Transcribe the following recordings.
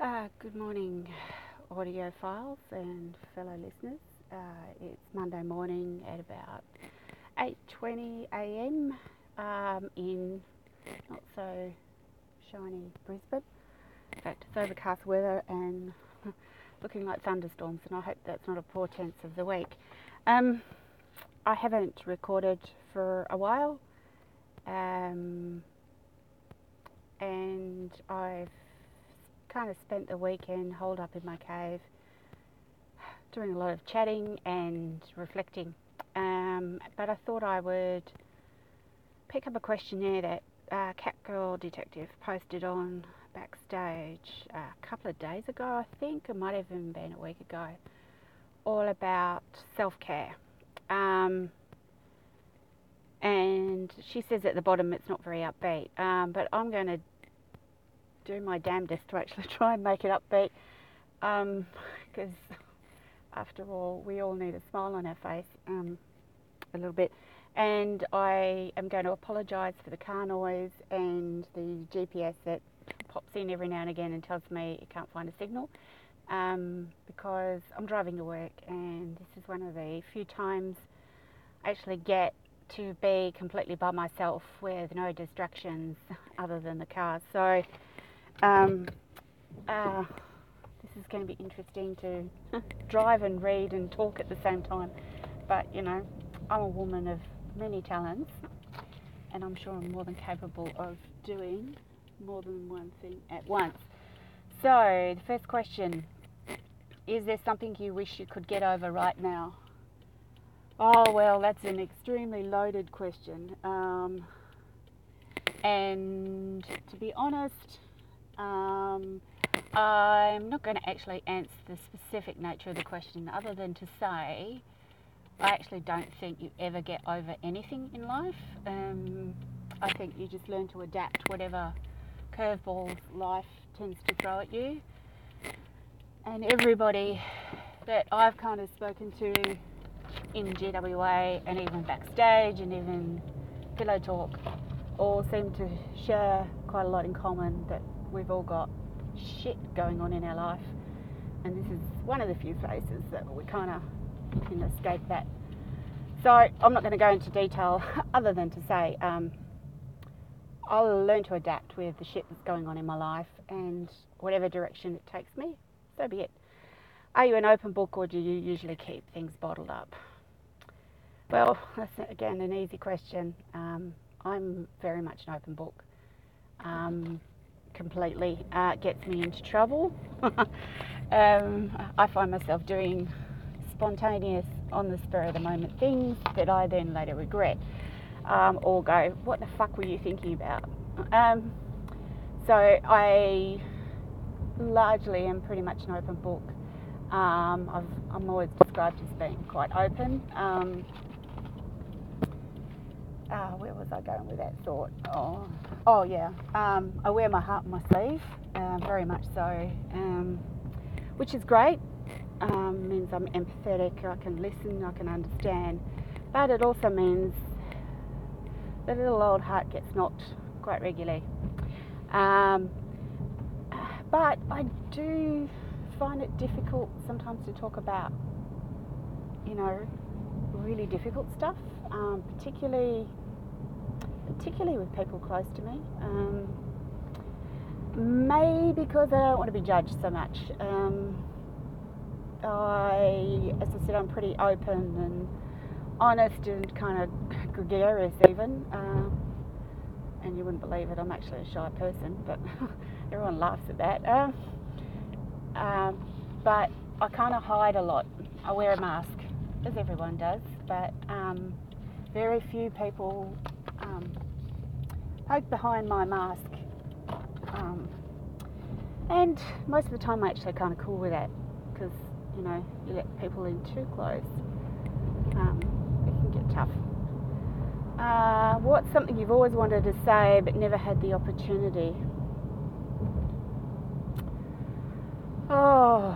Good morning, audiophiles and fellow listeners. It's Monday morning at about 8:20 a.m. In not so shiny Brisbane. In fact, it's overcast weather and looking like thunderstorms, and I hope that's not a portent of the week. I haven't recorded for a while, and I've kind of spent the weekend holed up in my cave doing a lot of chatting and reflecting, but I thought I would pick up a questionnaire that Catgirl Detective posted on Backstage a couple of days ago. I think it might have even been a week ago, all about self-care, and she says at the bottom it's not very upbeat, but I'm going to do my damnedest to actually try and make it upbeat, because after all, we all need a smile on our face, a little bit. And I am going to apologise for the car noise and the GPS that pops in every now and again and tells me it can't find a signal, because I'm driving to work, and this is one of the few times I actually get to be completely by myself with no distractions other than the car. So this is going to be interesting to drive and read and talk at the same time. But, you know, I'm a woman of many talents, and I'm sure I'm more than capable of doing more than one thing at once. So, the first question, is there something you wish you could get over right now? Oh, well, that's an extremely loaded question. And to be honest, I'm not going to actually answer the specific nature of the question, other than to say I actually don't think you ever get over anything in life. I think you just learn to adapt whatever curveballs life tends to throw at you. And everybody that I've kind of spoken to in GWA and even backstage and even Pillow Talk all seem to share quite a lot in common, that we've all got shit going on in our life, and this is one of the few places that we kind of can escape that. So I'm not going to go into detail other than to say I'll learn to adapt with the shit that's going on in my life, and whatever direction it takes me, so be it. Are you an open book, or do you usually keep things bottled up? Well, that's again an easy question. I'm very much an open book. Completely gets me into trouble. I find myself doing spontaneous, on the spur of the moment things that I then later regret, or go, what the fuck were you thinking about? So I largely am pretty much an open book. I'm always described as being quite open. Where was I going with that thought? Oh yeah. I wear my heart on my sleeve, very much so, which is great. Means I'm empathetic, I can listen, I can understand, but it also means the little old heart gets knocked quite regularly. But I do find it difficult sometimes to talk about, you know, really difficult stuff, particularly with people close to me. Maybe because I don't want to be judged so much. As I said, I'm pretty open and honest and kind of gregarious even. And you wouldn't believe it, I'm actually a shy person, but everyone laughs at that. But I kind of hide a lot. I wear a mask, as everyone does, but very few people poke behind my mask. And most of the time I'm actually kind of cool with that, because, you know, you let people in too close, it can get tough. What's something you've always wanted to say but never had the opportunity? Oh,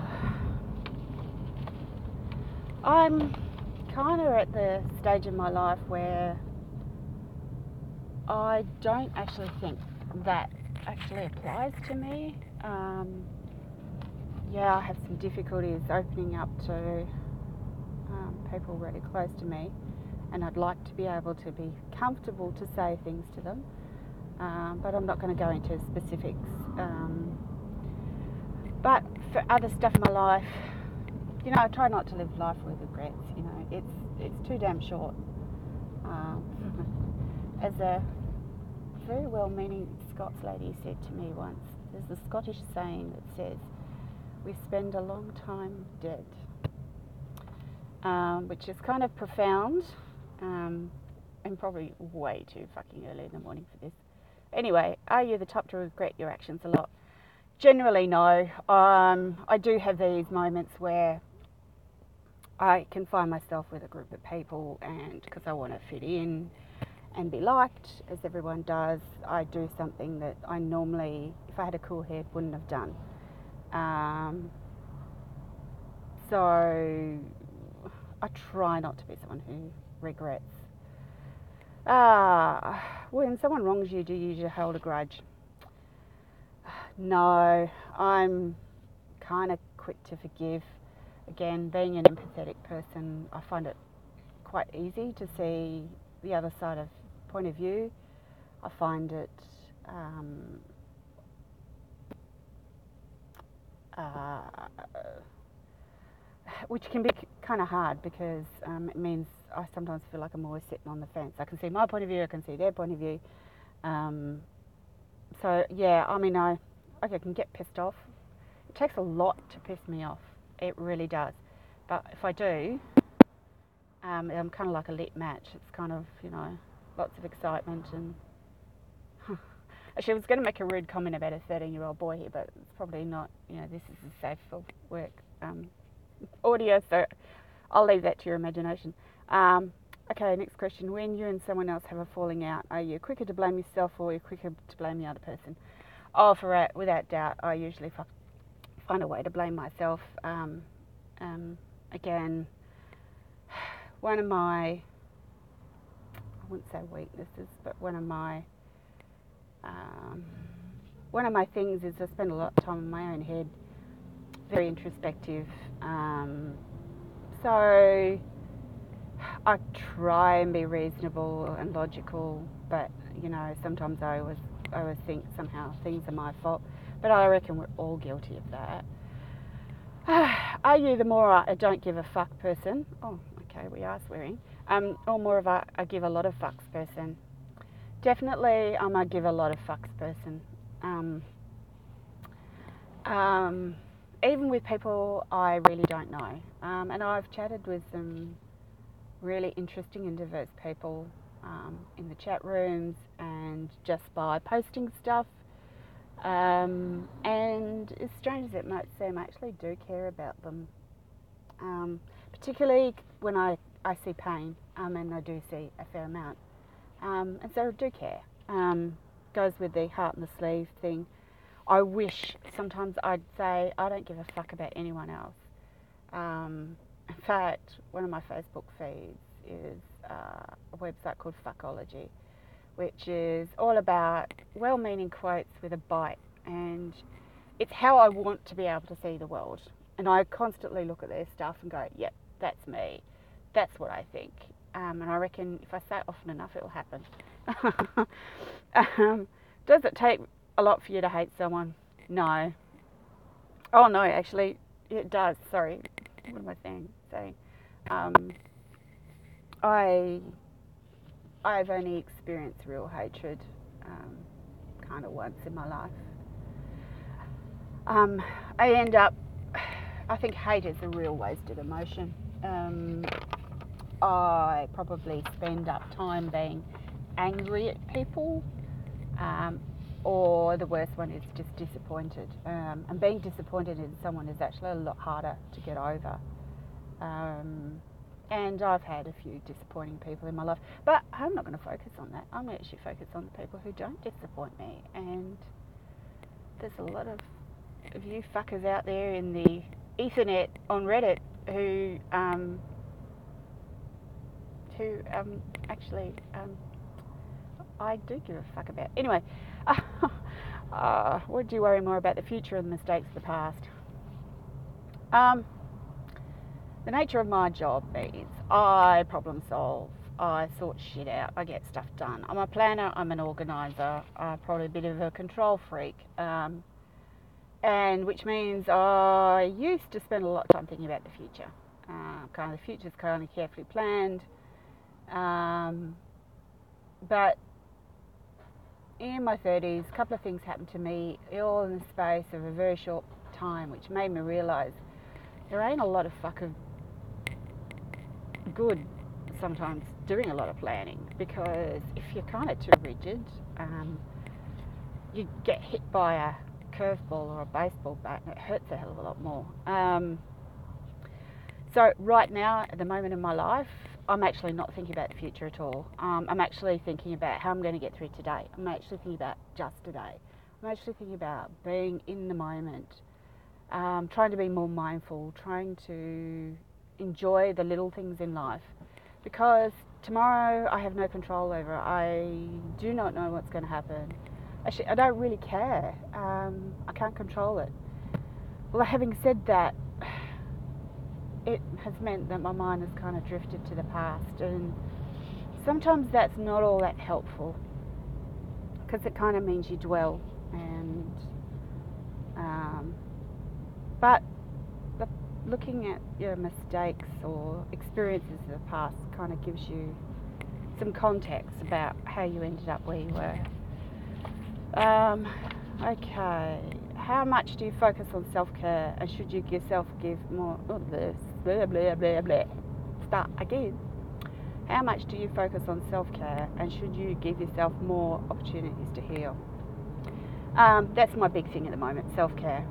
I'm kind of at the stage in my life where I don't actually think that actually applies to me. I have some difficulties opening up to people really close to me, and I'd like to be able to be comfortable to say things to them, but I'm not going to go into specifics. But for other stuff in my life, I try not to live life with regrets. It's too damn short. As a very well-meaning Scots lady said to me once, there's a Scottish saying that says, "We spend a long time dead," which is kind of profound, and probably way too fucking early in the morning for this. Anyway, are you the type to regret your actions a lot? Generally, no. I do have these moments where I can find myself with a group of people, and because I want to fit in and be liked, as everyone does, I do something that I normally, if I had a cool head, wouldn't have done. So I try not to be someone who regrets. When someone wrongs you, do you usually hold a grudge? No, I'm kind of quick to forgive. Again, being an empathetic person, I find it quite easy to see the other side of point of view. I find it which can be kind of hard, because it means I sometimes feel like I'm always sitting on the fence. I can see my point of view, I can see their point of view. So yeah, I can get pissed off. It takes a lot to piss me off. It really does. But if I do, I'm kind of like a lit match. It's kind of, lots of excitement. And actually, I was going to make a rude comment about a 13-year-old boy here, but it's probably not. This is a safe for work audio, so I'll leave that to your imagination. Okay, next question. When you and someone else have a falling out, are you quicker to blame yourself, or are you quicker to blame the other person? Without doubt, I usually find a way to blame myself. Again, one of my, I wouldn't say weaknesses, but one of my things is I spend a lot of time in my own head, very introspective. So I try and be reasonable and logical, but sometimes I always think somehow things are my fault. But I reckon we're all guilty of that. Are you the more I don't give a fuck person? Oh, okay, we are swearing. Or more of a I give a lot of fucks person? Definitely, I'm a give a lot of fucks person. Even with people I really don't know. And I've chatted with some really interesting and diverse people in the chat rooms and just by posting stuff. And as strange as it might seem, I actually do care about them. Particularly when I see pain, and I do see a fair amount. And so I do care. Goes with the heart in the sleeve thing. I wish sometimes I'd say I don't give a fuck about anyone else. In fact, one of my Facebook feeds is a website called Fuckology, which is all about well-meaning quotes with a bite, and it's how I want to be able to see the world. And I constantly look at their stuff and go, yep, that's me. That's what I think. And I reckon if I say it often enough, it'll happen. Does it take a lot for you to hate someone? No. Oh no, actually, it does. Sorry. What am I saying? I've only experienced real hatred kind of once in my life. I think hate is a real wasted emotion. I probably spend up time being angry at people, or the worst one is just disappointed. And being disappointed in someone is actually a lot harder to get over. And I've had a few disappointing people in my life, but I'm not going to focus on that. I'm going to actually focus on the people who don't disappoint me. And there's a lot of you fuckers out there in the Ethernet on Reddit who actually I do give a fuck about. Anyway, would you worry more about the future or the mistakes of the past? The nature of my job is I problem solve, I sort shit out, I get stuff done. I'm a planner, I'm an organiser, I'm probably a bit of a control freak, and which means I used to spend a lot of time thinking about the future. Kind of the future's kind of carefully planned, but in my 30s, a couple of things happened to me, all in the space of a very short time, which made me realise there ain't a lot of fucking good sometimes doing a lot of planning, because if you're kind of too rigid, you get hit by a curveball or a baseball bat and it hurts a hell of a lot more. So right now, at the moment in my life, I'm actually not thinking about the future at all. I'm actually thinking about how I'm going to get through today. I'm actually thinking about just today. I'm actually thinking about being in the moment, trying to be more mindful, trying to enjoy the little things in life, because tomorrow I have no control over. I do not know what's going to happen. Actually, I don't really care. I can't control it. Well, having said that, it has meant that my mind has kind of drifted to the past, and sometimes that's not all that helpful, because it kind of means you dwell, and but looking at your mistakes or experiences of the past kind of gives you some context about how you ended up where you were. Okay, how much do you focus on self-care, and should you give more, blah, blah, blah, blah. Start again. How much do you focus on self-care, and should you give yourself more opportunities to heal? That's my big thing at the moment, self-care.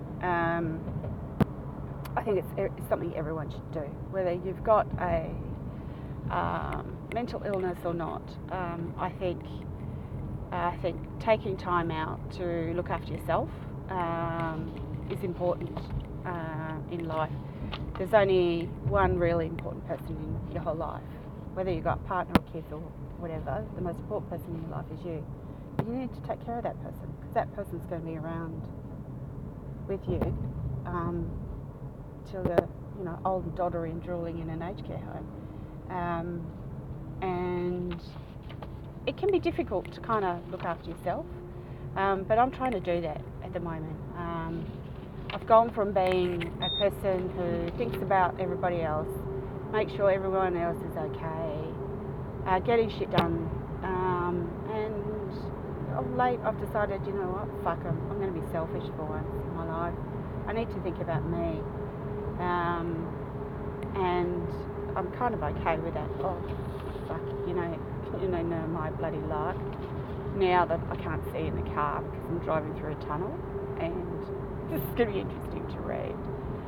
I think it's something everyone should do, whether you've got a mental illness or not. I think taking time out to look after yourself is important in life. There's only one really important person in your whole life, whether you've got a partner or kids or whatever. The most important person in your life is you. You need to take care of that person, because that person's going to be around with you till the old and doddery and drooling in an aged care home. And it can be difficult to kind of look after yourself, but I'm trying to do that at the moment. I've gone from being a person who thinks about everybody else, make sure everyone else is okay, getting shit done, and of late I've decided, you know what, fuck 'em, I'm going to be selfish for once in my life. I need to think about me, and I'm kind of okay with that. Oh, fuck, no, my bloody life. Now that I can't see in the car because I'm driving through a tunnel, and this is going to be interesting to read.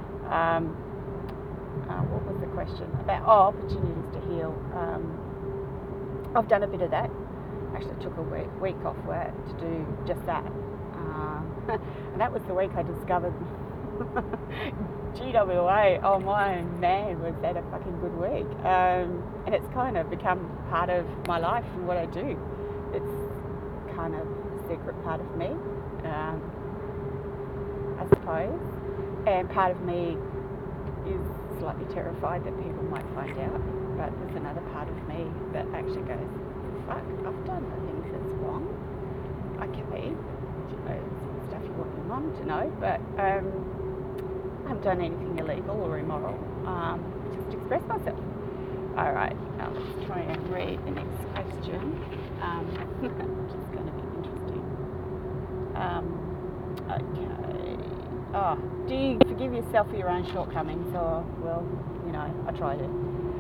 What was the question? About opportunities to heal. I've done a bit of that. Actually took a week off work to do just that. And that was the week I discovered GWA. Oh my man, was that a fucking good week. And it's kind of become part of my life and what I do. It's kind of a secret part of me, I suppose. And part of me is slightly terrified that people might find out. But there's another part of me that actually goes, fuck, I've done the things that's wrong. Okay, stuff you want your mum to know, but I haven't done anything illegal or immoral. Just express myself. All right, now let's try and read the next question, which is going to be interesting. Okay. Oh, do you forgive yourself for your own shortcomings? Or, well, I try to.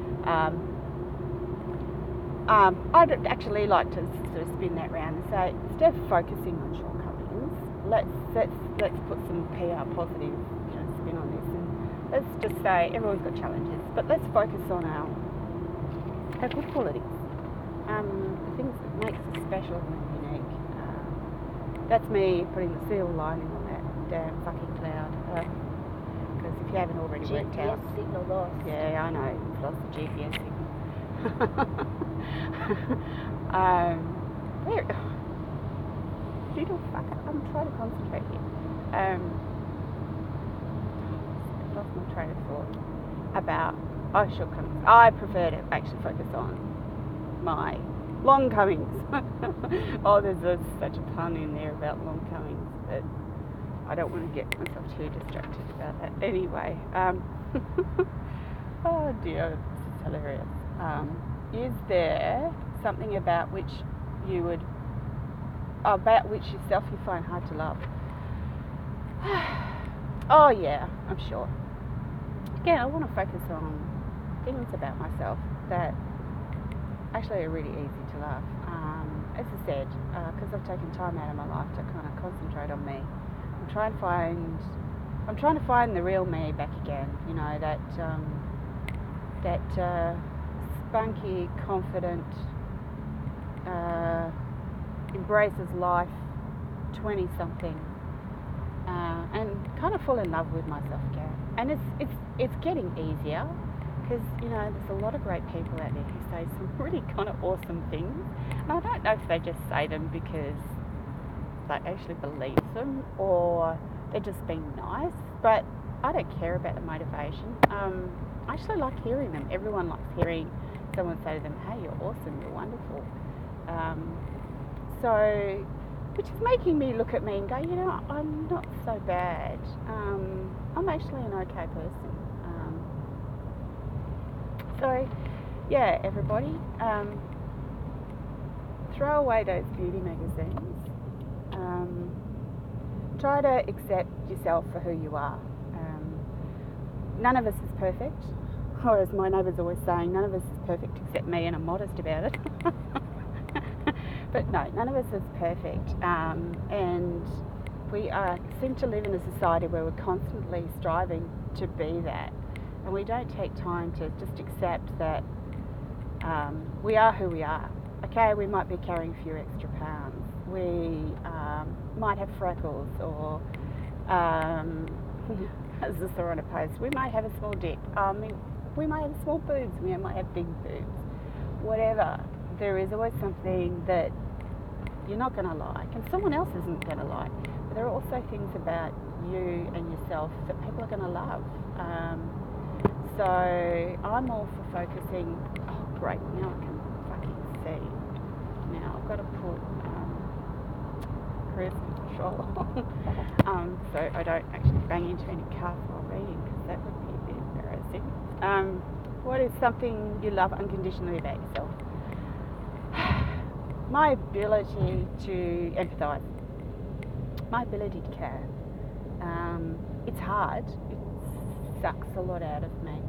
I'd actually like to sort of spin that round and say, instead of focusing on shortcomings, let's put some PR positive spin on this, and let's just say everyone's got challenges, but let's focus on our good qualities, the things that makes us special and unique. That's me putting the silver lining on that damn fucking cloud, because if you haven't already worked out, GPS signal lost. Yeah, I know, you've lost the GPS signal. Little fucker, I'm trying to concentrate here. Lost lost my train of thought about our shortcomings. I prefer to actually focus on my long comings. Oh, there's such a pun in there about long comings, but I don't want to get myself too distracted about that. Anyway, oh dear, this is hilarious. Is there something about which yourself you find hard to love? Oh yeah, I'm sure. Again, I want to focus on things about myself that actually are really easy to love. As I said, because I've taken time out of my life to kind of concentrate on me. I'm trying to find the real me back again. You know, that spunky, confident, embraces life, 20-something, and kind of fall in love with myself again. And it's getting easier because, you know, there's a lot of great people out there who say some really kind of awesome things, and I don't know if they just say them because they actually believe them or they're just being nice, but I don't care about the motivation. I actually like hearing them. Everyone likes hearing someone say to them, hey, you're awesome, you're wonderful. So, which is making me look at me and go, you know, I'm not so bad. I'm actually an okay person. So, yeah, everybody, throw away those beauty magazines. Try to accept yourself for who you are. None of us is perfect, or as my neighbour's always saying, none of us is perfect except me, and I'm modest about it. But no, none of us is perfect, and we seem to live in a society where we're constantly striving to be that, and we don't take time to just accept that we are who we are. Okay, we might be carrying a few extra pounds, we might have freckles, or as I saw on a post, we might have a small dip, we might have small boobs, we might have big boobs, whatever. There is always something that you're not going to like and someone else isn't going to like, but there are also things about you and yourself that people are going to love. So I'm all for focusing. Oh great, now I can fucking see. Now I've got to put cruise control on so I don't actually bang into any cars while reading, because that would be a bit embarrassing. What is something you love unconditionally about yourself? My ability to empathise, my ability to care. It's hard, it sucks a lot out of me,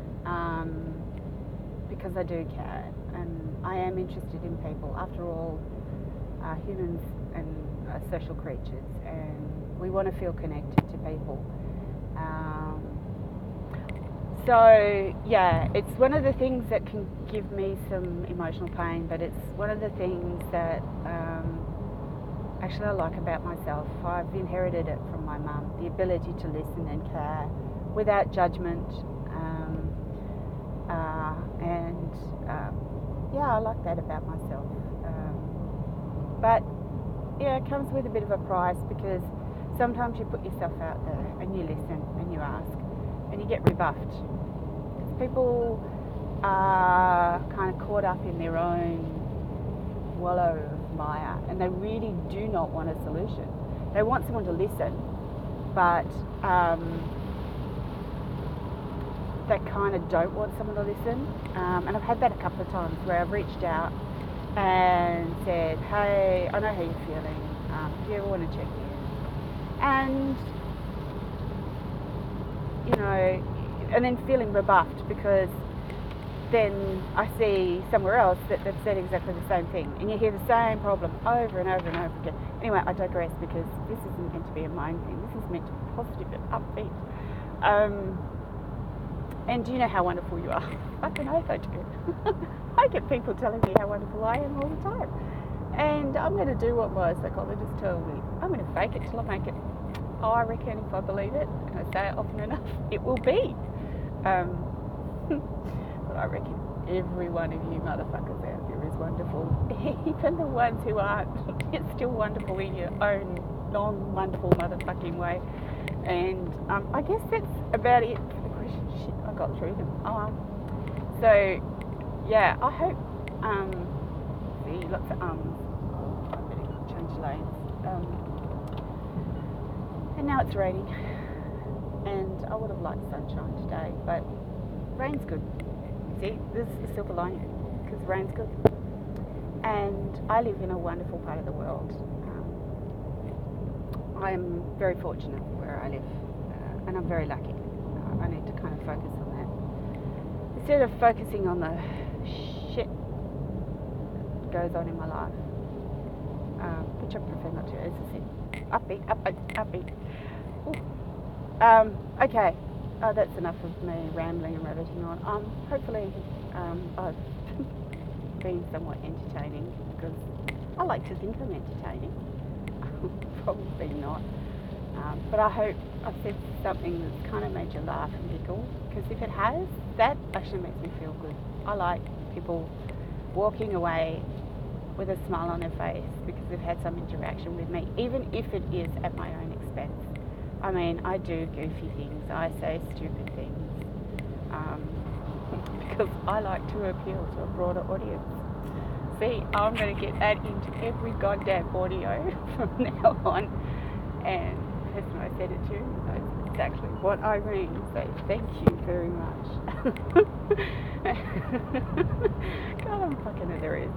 because I do care and I am interested in people. After all, humans and are social creatures, and we want to feel connected to people. So yeah, it's one of the things that can give me some emotional pain, but it's one of the things that actually I like about myself. I've inherited it from my mum, the ability to listen and care without judgment, and yeah, I like that about myself. But yeah, it comes with a bit of a price, because sometimes you put yourself out there and you listen and you ask and you get rebuffed. Because people are kind of caught up in their own wallow of mire, and they really do not want a solution. They want someone to listen, but they kind of don't want someone to listen. And I've had that a couple of times where I've reached out and said, hey, I know how you're feeling, do you ever want to check in? And, you know, and then feeling rebuffed, because then I see somewhere else that they've said exactly the same thing, and you hear the same problem over and over and over again. Anyway, I digress, because this isn't meant to be a mind thing, this is meant to be positive and upbeat. And do you know how wonderful you are? Fucking oath I do. I get people telling me how wonderful I am all the time. And I'm going to do what my psychologist told me. I'm going to fake it till I make it. Oh, I reckon if I believe it, and I say it often enough, it will be. But I reckon every one of you motherfuckers out there is wonderful. Even the ones who aren't, you're still wonderful in your own non-wonderful motherfucking way. And I guess that's about it for the questions. Shit, I got through them. So, yeah, I hope, see, lots of I better change lanes. And now it's raining. And I would have liked sunshine today, but rain's good. See, this is the silver lining, because rain's good. And I live in a wonderful part of the world. I'm very fortunate where I live, and I'm very lucky. I need to kind of focus on that. Instead of focusing on the shit that goes on in my life, which I prefer not to, as I said. Upbeat. Okay, that's enough of me rambling and rabbiting on. Hopefully I've been somewhat entertaining, because I like to think I'm entertaining. Probably not. But I hope I've said something that's kind of made you laugh and giggle, because if it has, that actually makes me feel good. I like people walking away with a smile on their face because they've had some interaction with me, even if it is at my own expense. I mean, I do goofy things, I say stupid things, because I like to appeal to a broader audience. See, I'm going to get that into every goddamn audio from now on, and the person I said it to knows exactly what I mean, so thank you very much. God, I'm fucking hilarious.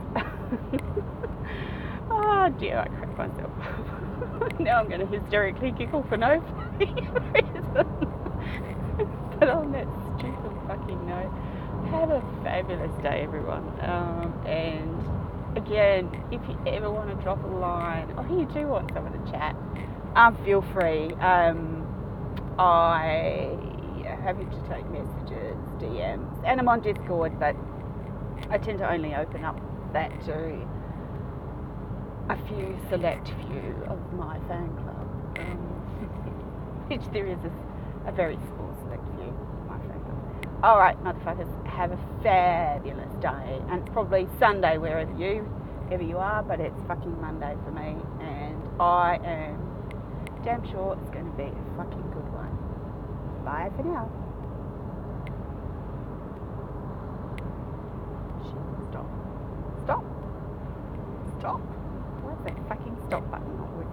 Oh dear, I cracked myself. Now I'm going to hysterically giggle for no reason. But on that stupid fucking note, have a fabulous day, everyone. And again, if you ever want to drop a line, or you do want someone to chat, feel free. I happy to take messages, DMs, and I'm on Discord, but I tend to only open up that to a select few of my fan club, which there is a very small select few of my fan club. Alright, motherfuckers, have a fabulous day, and probably Sunday wherever you are, but it's fucking Monday for me, and I am damn sure it's going to be a fucking good one. Bye for now.